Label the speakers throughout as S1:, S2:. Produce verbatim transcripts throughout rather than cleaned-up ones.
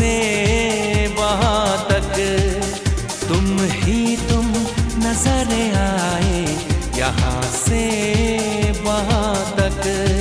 S1: से वहाँ तक तुम ही तुम नजर आए, यहाँ से वहाँ तक।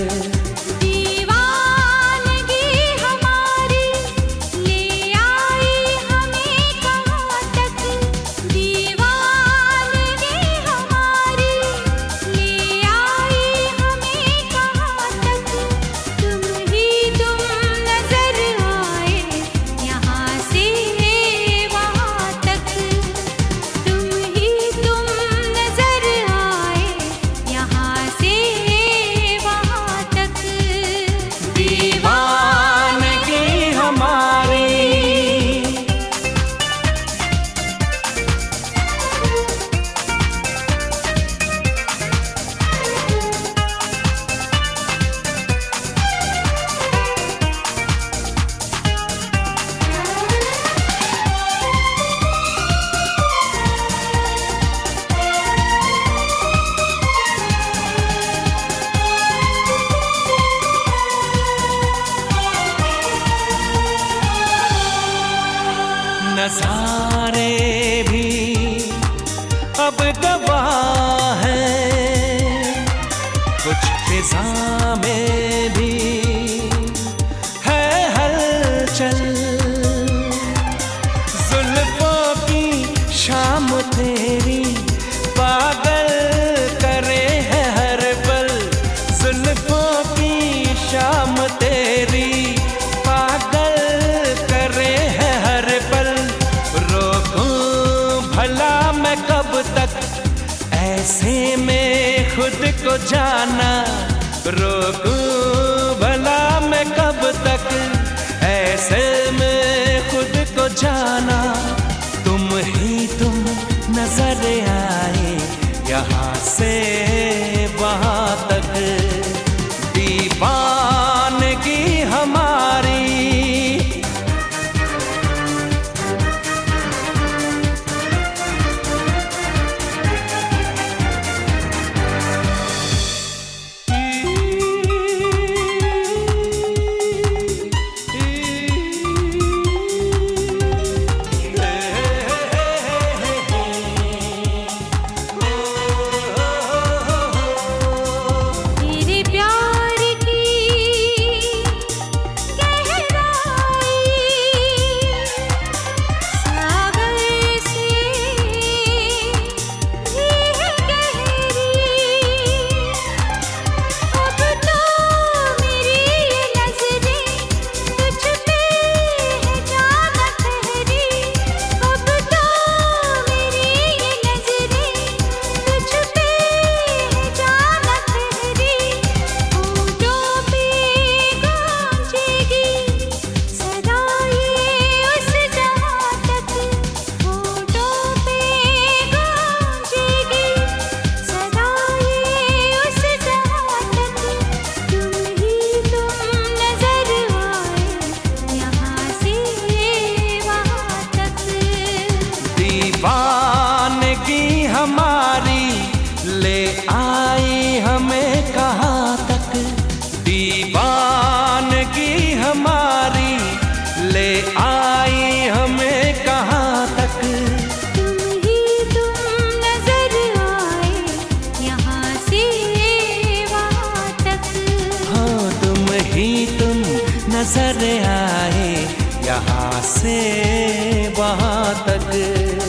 S1: नज़ारे भी अब गवाह हैं, कुछ फिज़ा में भी है हलचल। जुल्फ़ों की शाम तेरी पागल करे है हर पल, जुल्फ़ों की शाम तेरी पागल करे है हर पल। भला मैं कब तक ऐसे में खुद को जाना, रोकूं भला मैं कब तक ऐसे में खुद को जाना। तुम ही तुम नजर आए, यहाँ से वहाँ तक दीवानगी हमारी। दीवानगी हमारी ले आई हमें कहाँ तक, दीवानगी हमारी ले आई हमें कहाँ तक।
S2: तुम ही तुम नजर आए, यहाँ से वहाँ तक।
S1: हाँ तुम ही तुम नजर आए, यहाँ से वहाँ तक।